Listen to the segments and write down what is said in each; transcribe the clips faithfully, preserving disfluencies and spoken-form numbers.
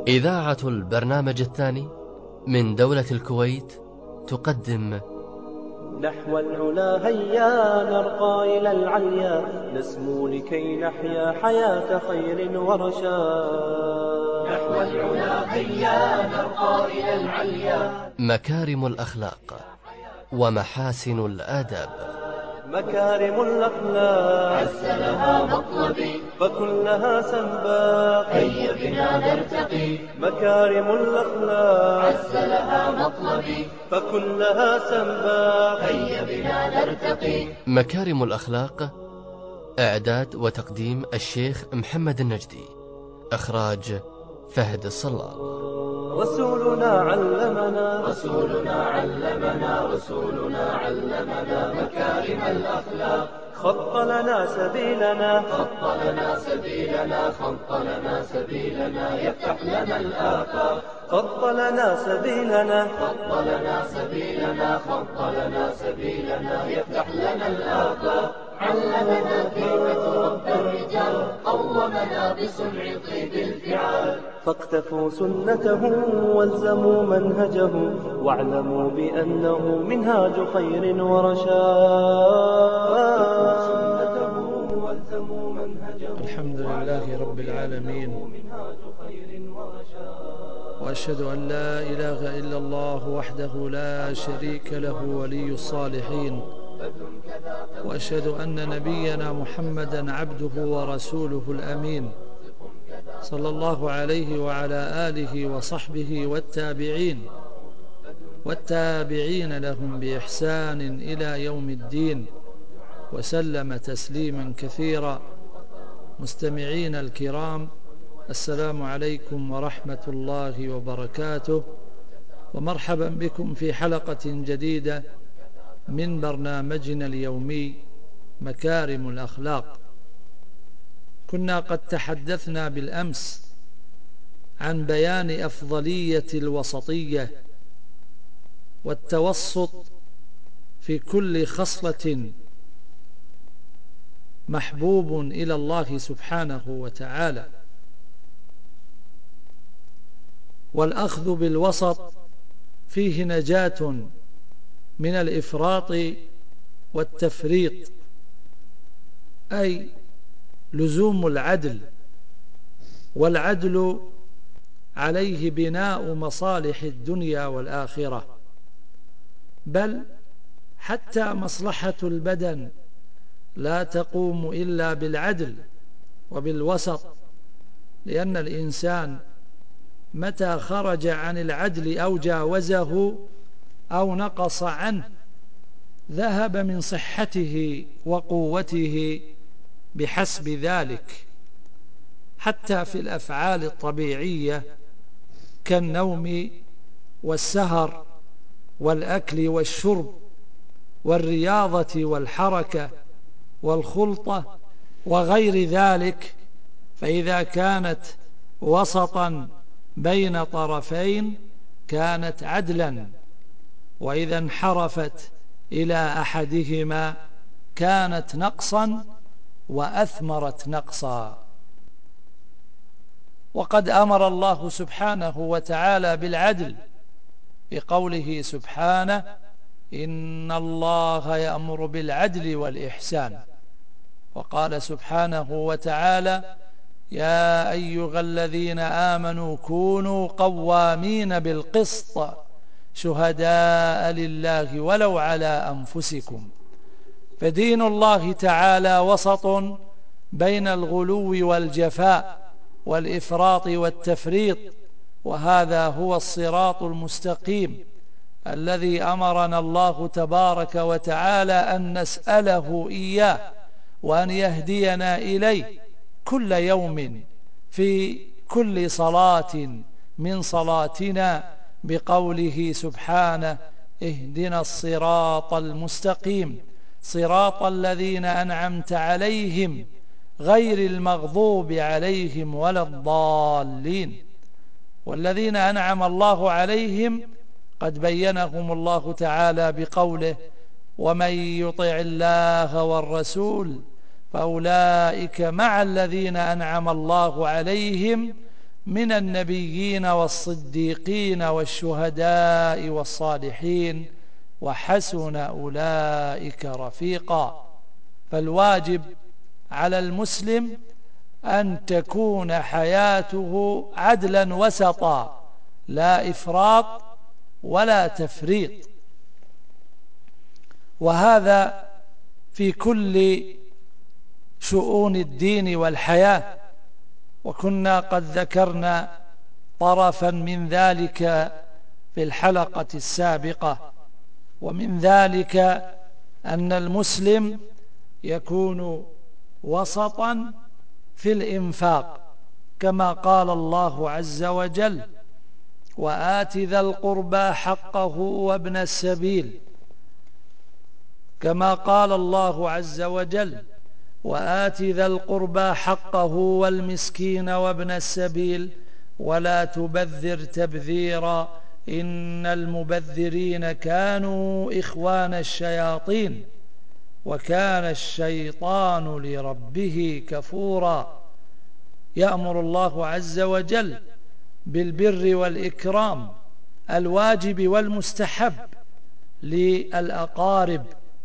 إذاعة البرنامج الثاني من دولة الكويت تقدم نحو العلا هيا نرقى إلى العليا، نسمو لكي نحيا حياة خير ورشاد. نحو العلا هيا نرقى إلى العليا، مكارم الأخلاق ومحاسن الآداب. مكارم الأخلاق عز لها مطلبي فكلها سنباق، هيا بنا نرتقي. مكارم الأخلاق عز لها مطلبي فكلها سنباق، هيا بنا نرتقي. مكارم الأخلاق، إعداد وتقديم الشيخ محمد النجدي، إخراج فهد الصلال. رسولنا علمنا رسولنا علمنا رسولنا علمنا مكارم الأخلاق، خط لنا سبيلنا خط لنا سبيلنا خط لنا سبيلنا يفتح لنا الآفاق. خط لنا سبيلنا خط لنا سبيلنا خط لنا سبيلنا يفتح لنا الآفاق. علمنا كيف تربى الرجال، قومنا بصنع طيب الفعال. فاقتفوا سنته والزموا منهجه، واعلموا بأنه منهاج خير ورشاد. الحمد لله رب العالمين، وأشهد أن لا إله إلا الله وحده لا شريك له ولي الصالحين، وأشهد أن نبينا محمدا عبده ورسوله الأمين، صلى الله عليه وعلى آله وصحبه والتابعين والتابعين لهم بإحسان إلى يوم الدين، وسلم تسليما كثيرا. مستمعين الكرام، السلام عليكم ورحمة الله وبركاته، ومرحبا بكم في حلقة جديدة من برنامجنا اليومي مكارم الأخلاق. كنا قد تحدثنا بالأمس عن بيان أفضلية الوسطية والتوسط في كل خصلة محبوب إلى الله سبحانه وتعالى، والأخذ بالوسط فيه نجاة من الإفراط والتفريط، أي لزوم العدل، والعدل عليه بناء مصالح الدنيا والآخرة، بل حتى مصلحة البدن لا تقوم إلا بالعدل وبالوسط، لأن الإنسان متى خرج عن العدل أو جاوزه أو نقص عنه ذهب من صحته وقوته بحسب ذلك، حتى في الأفعال الطبيعية كالنوم والسهر والأكل والشرب والرياضة والحركة والخلطة وغير ذلك، فإذا كانت وسطا بين طرفين كانت عدلا، وإذا انحرفت إلى أحدهما كانت نقصا وأثمرت نقصا. وقد أمر الله سبحانه وتعالى بالعدل بقوله سبحانه: إن الله يأمر بالعدل والإحسان. وقال سبحانه وتعالى: يا أيها الذين آمنوا كونوا قوامين بالقسط شهداء لله ولو على أنفسكم. فدين الله تعالى وسط بين الغلو والجفاء والإفراط والتفريط، وهذا هو الصراط المستقيم الذي أمرنا الله تبارك وتعالى أن نسأله إياه، وأن يهدينا إليه كل يوم في كل صلاة من صلاتنا، بقوله سبحانه: اهدنا الصراط المستقيم صراط الذين أنعمت عليهم غير المغضوب عليهم ولا الضالين. والذين أنعم الله عليهم قد بينهم الله تعالى بقوله: ومن يطع الله والرسول فأولئك مع الذين أنعم الله عليهم من النبيين والصديقين والشهداء والصالحين وحسن أولئك رفيقا. فالواجب على المسلم أن تكون حياته عدلا وسطا، لا إفراط ولا تفريط، وهذا في كل شؤون الدين والحياة. وكنا قد ذكرنا طرفا من ذلك في الحلقة السابقة، ومن ذلك أن المسلم يكون وسطا في الإنفاق، كما قال الله عز وجل: وآت ذا القربى حقه وابن السبيل، كما قال الله عز وجل: وآت ذا القربى حقه والمسكين وابن السبيل ولا تبذر تبذيرا إن المبذرين كانوا إخوان الشياطين وكان الشيطان لربه كفورا. يأمر الله عز وجل بالبر والإكرام الواجب والمستحب للأقارب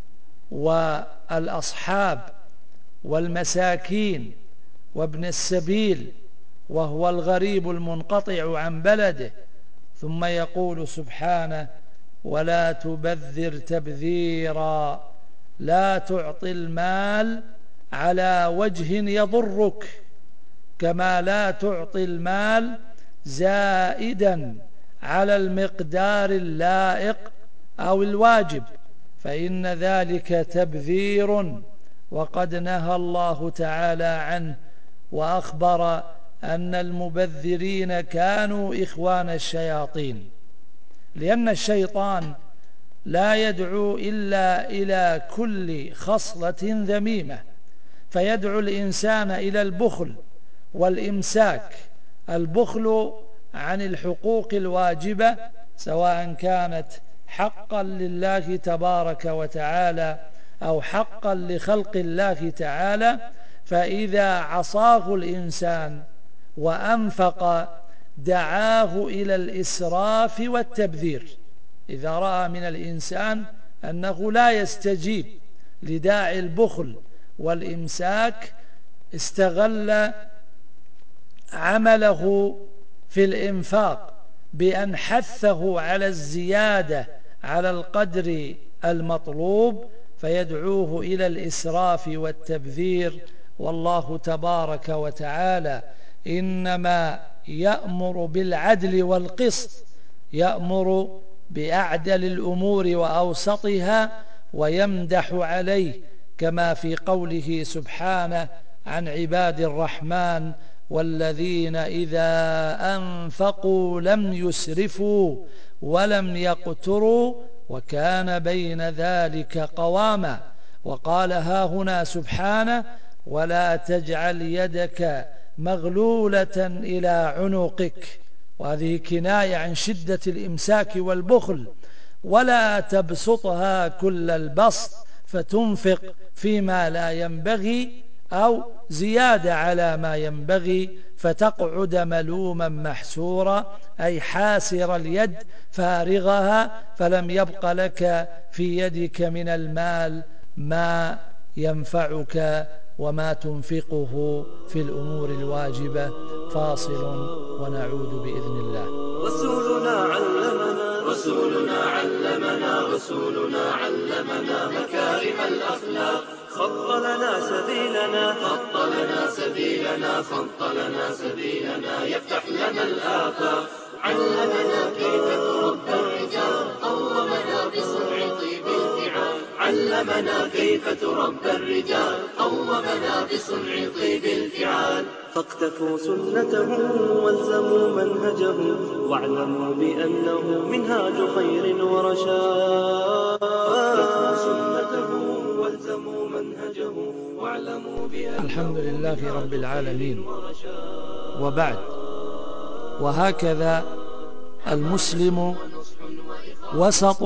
والأصحاب والمساكين وابن السبيل وهو الغريب المنقطع عن بلده، ثم يقول سبحانه: ولا تبذر تبذيرا، لا تعطي المال على وجه يضرك، كما لا تعطي المال زائدا على المقدار اللائق أو الواجب، فإن ذلك تبذير، وقد نهى الله تعالى عنه وأخبر أن المبذرين كانوا إخوان الشياطين، لأن الشيطان لا يدعو إلا إلى كل خصلة ذميمة، فيدعو الإنسان إلى البخل والإمساك. البخل عن الحقوق الواجبة سواء كانت حقا لله تبارك وتعالى أو حقا لخلق الله تعالى، فإذا عصاه الإنسان وأنفق دعاه إلى الإسراف والتبذير. إذا رأى من الإنسان أنه لا يستجيب لداعي البخل والإمساك استغل عمله في الإنفاق بأن حثه على الزيادة على القدر المطلوب، فيدعوه إلى الإسراف والتبذير. والله تبارك وتعالى إنما يأمر بالعدل والقسط، يأمر بأعدل الأمور وأوسطها، ويمدح عليه، كما في قوله سبحانه عن عباد الرحمن: والذين إذا أنفقوا لم يسرفوا ولم يقتروا وكان بين ذلك قواما. وقال ها هنا سبحانه: ولا تجعل يدك مغلولة إلى عنقك، وهذه كناية عن شدة الإمساك والبخل، ولا تبسطها كل البسط فتنفق فيما لا ينبغي أو زيادة على ما ينبغي فتقعد ملوما محسورا، أي حاسر اليد فارغها، فلم يبق لك في يدك من المال ما ينفعك وما تنفقه في الأمور الواجبة. فاصل ونعود بإذن الله. رسولنا علمنا رسولنا علمنا رسولنا علمنا مكارم الأخلاق، خط لنا سبيلنا خط لنا سبيلنا خط لنا سبيلنا يفتح لنا الآفاق، علمنا كيف تربى الرجال، قومنا بصنع طيب الفعال، علمنا كيف تربى الرجال، قومنا بصنع طيب الفعال. فاقتفوا سنته والزموا منهجه، واعلموا بأنه منهاج خير ورشاد. فاقتفوا سنته والزموا منهجه، واعلموا بأنه الحمد لله رب العالمين، وبعد. وهكذا المسلم وسط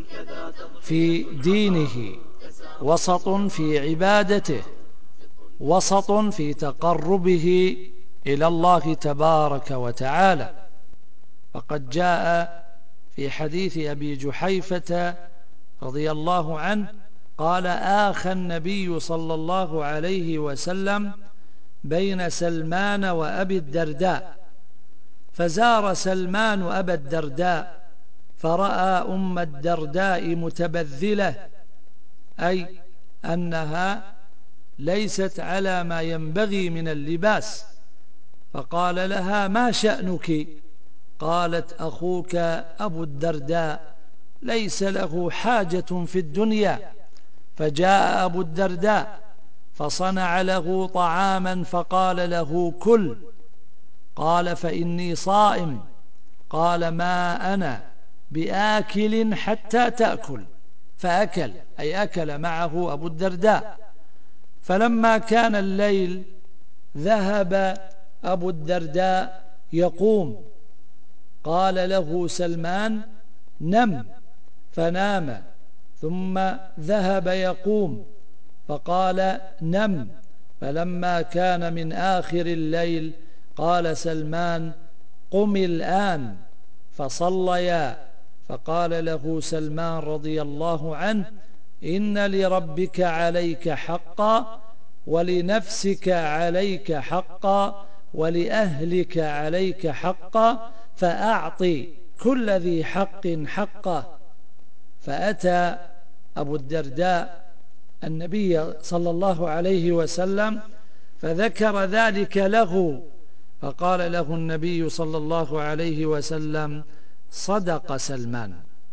في دينه، وسط في عبادته، وسط في تقربه إلى الله تبارك وتعالى. فقد جاء في حديث أبي جحيفة رضي الله عنه قال: آخى النبي صلى الله عليه وسلم بين سلمان وأبي الدرداء، فزار سلمان أبا الدرداء فرأى أم الدرداء متبذلة، أي أنها ليست على ما ينبغي من اللباس، فقال لها: ما شأنك؟ قالت: أخوك أبو الدرداء ليس له حاجة في الدنيا. فجاء أبو الدرداء فصنع له طعاما فقال له: كل. قال: فإني صائم. قال: ما أنا بآكل حتى تأكل. فأكل، أي أكل معه أبو الدرداء. فلما كان الليل ذهب أبو الدرداء يقوم، قال له سلمان: نم. فنام، ثم ذهب يقوم فقال: نم. فلما كان من آخر الليل قال سلمان: قم الآن. فصليا، فقال له سلمان رضي الله عنه: إن لربك عليك حقا، ولنفسك عليك حقا، ولأهلك عليك حقا، فأعطي كل ذي حق حقه. فأتى أبو الدرداء النبي صلى الله عليه وسلم فذكر ذلك له، فقال له النبي صلى الله عليه وسلم: صدق سلمان.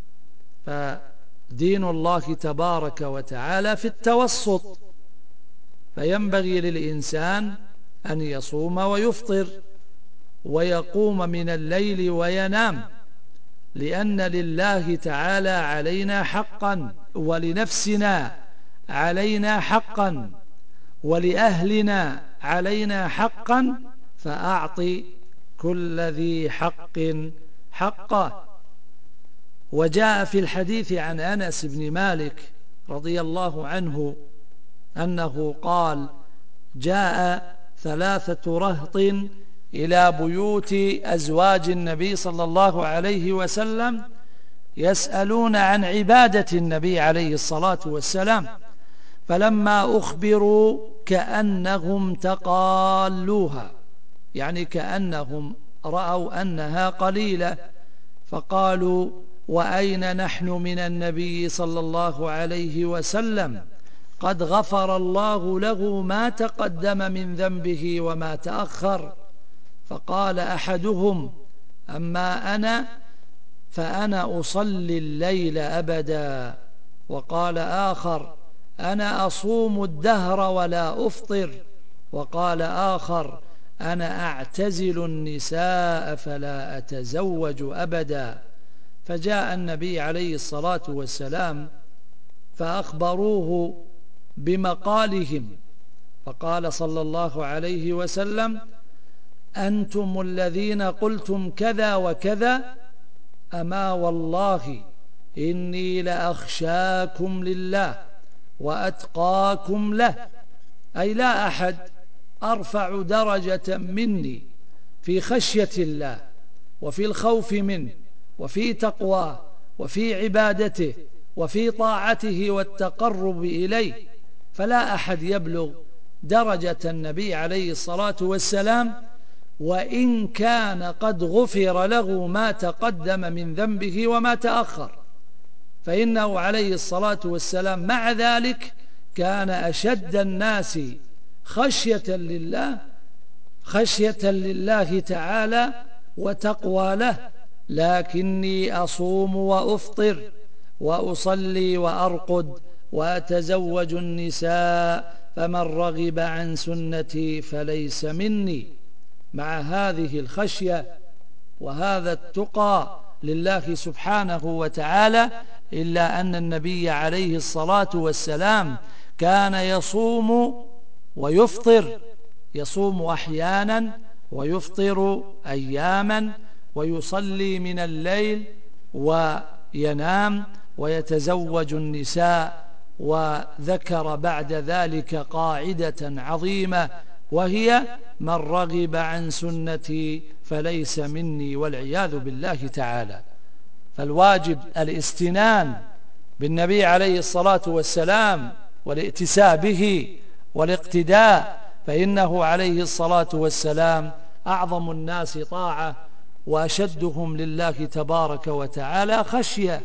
فدين الله تبارك وتعالى في التوسط، فينبغي للإنسان أن يصوم ويفطر ويقوم من الليل وينام، لأن لله تعالى علينا حقا، ولنفسنا علينا حقا، ولأهلنا علينا حقا، فأعطي كل ذي حق حقه. وجاء في الحديث عن أنس بن مالك رضي الله عنه أنه قال: جاء ثلاثة رهط إلى بيوت أزواج النبي صلى الله عليه وسلم يسألون عن عبادة النبي عليه الصلاة والسلام، فلما أخبروا كأنهم تقالوها، يعني كأنهم رأوا أنها قليلة، فقالوا: وأين نحن من النبي صلى الله عليه وسلم؟ قد غفر الله له ما تقدم من ذنبه وما تأخر. فقال أحدهم: أما أنا فأنا أصلي الليل أبدا. وقال آخر: أنا أصوم الدهر ولا أفطر. وقال آخر: أنا أعتزل النساء فلا أتزوج أبدا. فجاء النبي عليه الصلاة والسلام فأخبروه بمقالهم، فقال صلى الله عليه وسلم: أنتم الذين قلتم كذا وكذا؟ أما والله إني لأخشاكم لله وأتقاكم له، أي لا أحد أرفع درجة مني في خشية الله وفي الخوف منه وفي تقواه وفي عبادته وفي طاعته والتقرب إليه، فلا أحد يبلغ درجة النبي عليه الصلاة والسلام، وإن كان قد غفر له ما تقدم من ذنبه وما تأخر، فإنه عليه الصلاة والسلام مع ذلك كان أشد الناس خشية لله خشية لله تعالى وتقوى له. لكني أصوم وأفطر وأصلي وأرقد وأتزوج النساء، فمن رغب عن سنتي فليس مني. مع هذه الخشية وهذا التقى لله سبحانه وتعالى، إلا أن النبي عليه الصلاة والسلام كان يصوم ويفطر، يصوم أحيانا ويفطر أياما، ويصلي من الليل وينام ويتزوج النساء. وذكر بعد ذلك قاعدة عظيمة، وهي من رغب عن سنتي فليس مني، والعياذ بالله تعالى. فالواجب الاستنان بالنبي عليه الصلاة والسلام والائتساء به والاقتداء، فإنه عليه الصلاة والسلام أعظم الناس طاعة وأشدهم لله تبارك وتعالى خشية.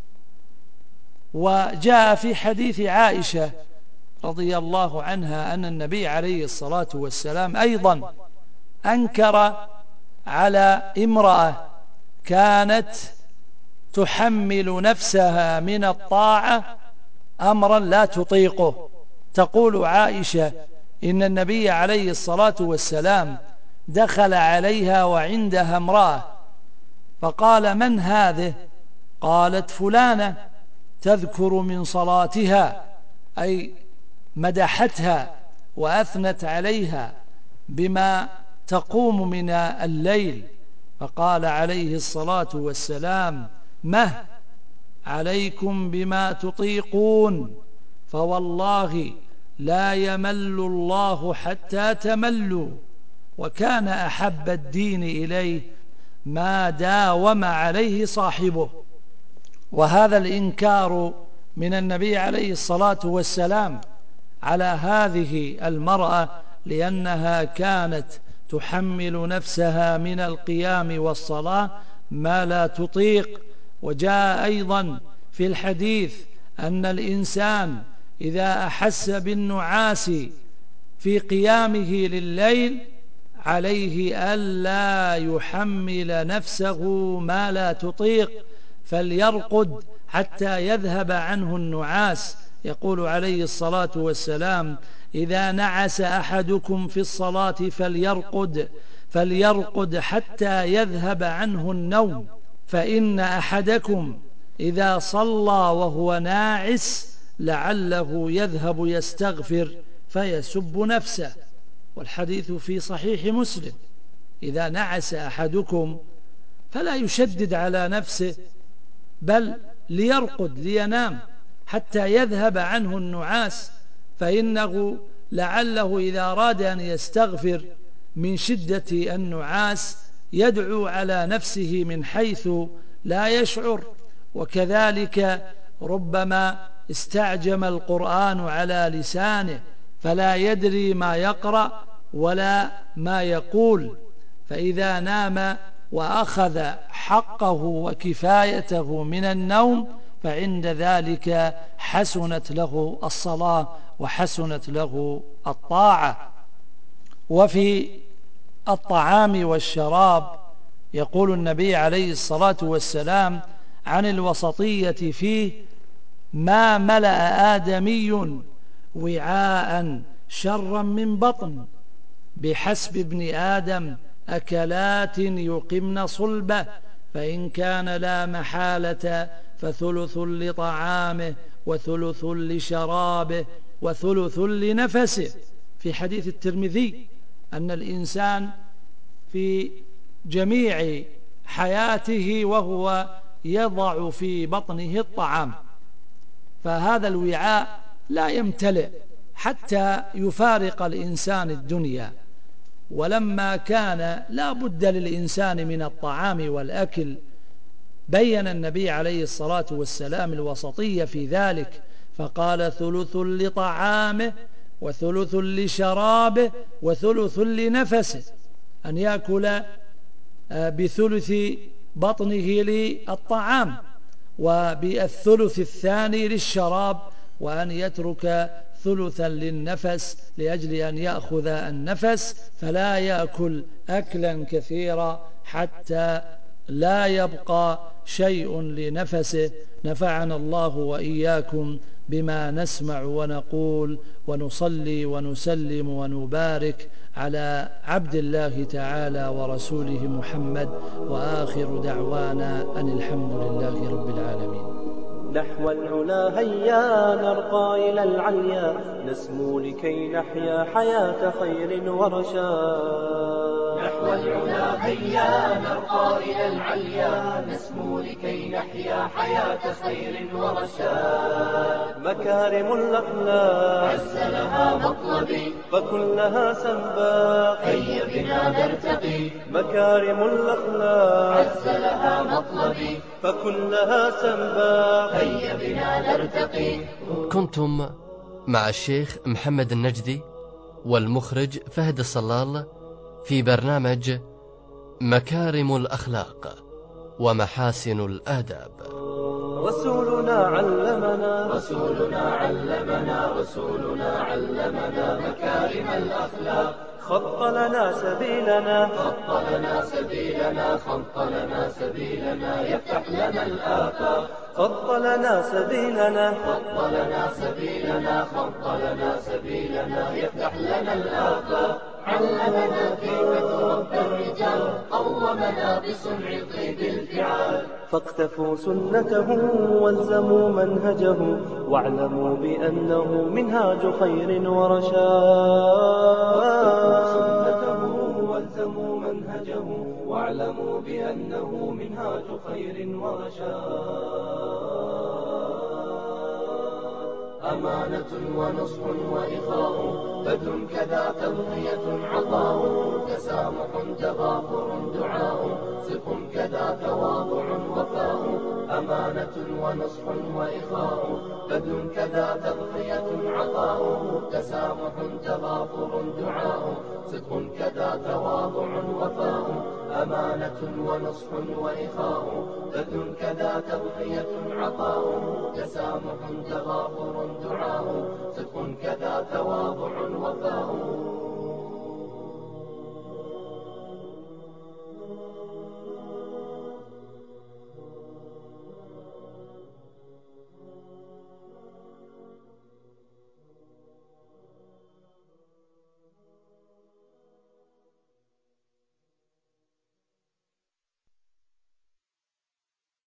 وجاء في حديث عائشة رضي الله عنها أن النبي عليه الصلاة والسلام أيضا أنكر على امرأة كانت تحمل نفسها من الطاعة أمرا لا تطيقه. تقول عائشة إن النبي عليه الصلاة والسلام دخل عليها وعندها امرأة فقال: من هذه؟ قالت: فلانة تذكر من صلاتها، أي مدحتها وأثنت عليها بما تقوم من الليل. فقال عليه الصلاة والسلام: مه عليكم بما تطيقون، فوالله لا يمل الله حتى تملوا، وكان أحب الدين إليه ما داوم عليه صاحبه. وهذا الإنكار من النبي عليه الصلاة والسلام على هذه المرأة لأنها كانت تحمل نفسها من القيام والصلاة ما لا تطيق. وجاء أيضا في الحديث أن الإنسان إذا أحس بالنعاس في قيامه لليل عليه ألا يحمل نفسه ما لا تطيق، فليرقد حتى يذهب عنه النعاس. يقول عليه الصلاة والسلام: إذا نعس أحدكم في الصلاة فليرقد فليرقد حتى يذهب عنه النوم، فإن أحدكم إذا صلى وهو ناعس لعله يذهب يستغفر فيسب نفسه. والحديث في صحيح مسلم: إذا نعس أحدكم فلا يشدد على نفسه، بل ليرقد لينام حتى يذهب عنه النعاس، فإنه لعله إذا أراد أن يستغفر من شدة النعاس يدعو على نفسه من حيث لا يشعر. وكذلك ربما استعجم القرآن على لسانه فلا يدري ما يقرأ ولا ما يقول، فإذا نام وأخذ حقه وكفايته من النوم فعند ذلك حسنت له الصلاة وحسنت له الطاعة. وفي الطعام والشراب يقول النبي عليه الصلاة والسلام عن الوسطية فيه: ما ملأ آدمي وعاء شرا من بطن، بحسب ابن آدم أكلات يقمن صلبه، فإن كان لا محالة فثلث لطعامه وثلث لشرابه وثلث لنفسه. في حديث الترمذي أن الإنسان في جميع حياته وهو يضع في بطنه الطعام، فهذا الوعاء لا يمتلئ حتى يفارق الإنسان الدنيا. ولما كان لا بد للإنسان من الطعام والأكل بين النبي عليه الصلاة والسلام الوسطية في ذلك، فقال: ثلث لطعامه وثلث لشرابه وثلث لنفسه، أن يأكل بثلث بطنه للطعام وبالثلث الثاني للشراب، وأن يترك ثلثا للنفس لأجل أن يأخذ النفس، فلا يأكل أكلا كثيرا حتى لا يبقى شيء لنفسه. نفعنا الله وإياكم بما نسمع ونقول، ونصلي ونسلم ونبارك على عبد الله تعالى ورسوله محمد، وآخر دعوانا أن الحمد لله رب العالمين. نحو العلا هيا نرقى إلى العليا، نسمو لكي نحيا حياة خير ورشاد. والعلا هيا نرقى إلى العليا نسمو لكي نحيا حياة خير ورشاد. مكارم الأخلاق عز لها مطلبي فكن لها سباق. هيا بنا نرتقي مكارم الأخلاق عز لها مطلبي فكن لها سباق. هيا بنا نرتقي. كنتم مع الشيخ محمد النجدي والمخرج فهد الصلال في برنامج مكارم الأخلاق ومحاسن الآداب. رسولنا علمنا رسولنا علمنا رسولنا علمنا مكارم الأخلاق. خط لنا سبيلنا خط لنا سبيلنا خط لنا سبيلنا يفتح لنا الآفاق. خط لنا سبيلنا خط لنا سبيلنا خط لنا سبيلنا يفتح لنا الآفاق. علمنا كيف تربى الرجال قومنا بصنع طيب الفعال. فاقتفوا سنته والزموا منهجه واعلموا بأنه منهاج خير ورشاد. والزموا منهجه واعلموا بأنه منهاج خير ورشاد. أمانة ونصح وإخاء بذل كذا تضحية عطاء. تسامح تغافر دعاء صدق كذا تواضع وفاء. أمانة ونصح وإخاء بذل كذا تضحية عطاء. تسامح تغافر دعاء صدق كذا تواضع وفاء. أمانة ونصح وإخاء بذل كذا تضحية عطاء. تسامح تغافر دعاء صدق كذا تواضع وفاء.